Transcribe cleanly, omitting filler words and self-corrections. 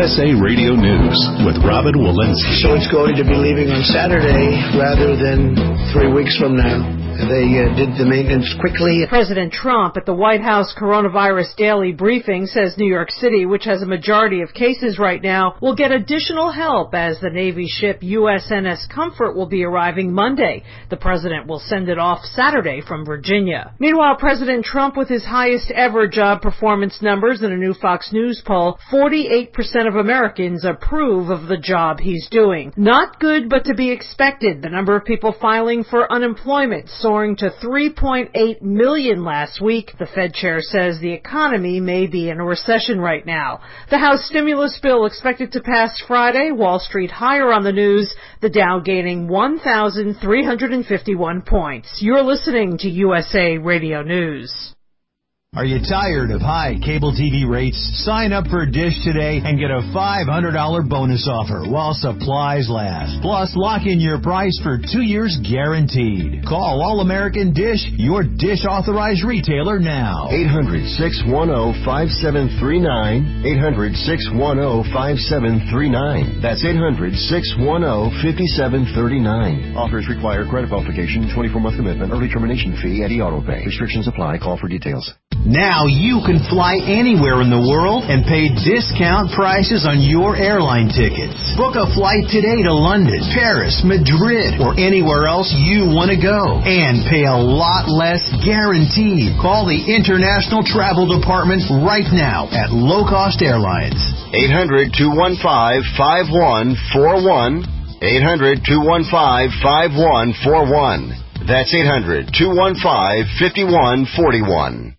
USA Radio News with Robin Walensky. So it's going to be leaving on Saturday rather than 3 weeks from now. They did the maintenance quickly. President Trump at the White House Coronavirus Daily Briefing says New York City, which has a majority of cases right now, will get additional help as the Navy ship USNS Comfort will be arriving Monday. The president will send it off Saturday from Virginia. Meanwhile, President Trump, with his highest ever job performance numbers in a new Fox News poll, 48% of Americans approve of the job he's doing. Not good, but to be expected. The number of people filing for unemployment soaring to 3.8 million last week. The Fed chair says the economy may be in a recession right now. The House stimulus bill expected to pass Friday. Wall Street higher on the news. The Dow gaining 1,351 points. You're listening to USA Radio News. Are you tired of high cable TV rates? Sign up for Dish today and get a $500 bonus offer while supplies last. Plus, lock in your price for 2 years guaranteed. Call All-American Dish, your Dish authorized retailer now. 800-610-5739. 800-610-5739. That's 800-610-5739. Offers require credit qualification, 24-month commitment, early termination fee, and auto pay. Restrictions apply. Call for details. Now you can fly anywhere in the world and pay discount prices on your airline tickets. Book a flight today to London, Paris, Madrid, or anywhere else you want to go. And pay a lot less guaranteed. Call the International Travel Department right now at Low Cost Airlines. 800-215-5141. 800-215-5141. That's 800-215-5141.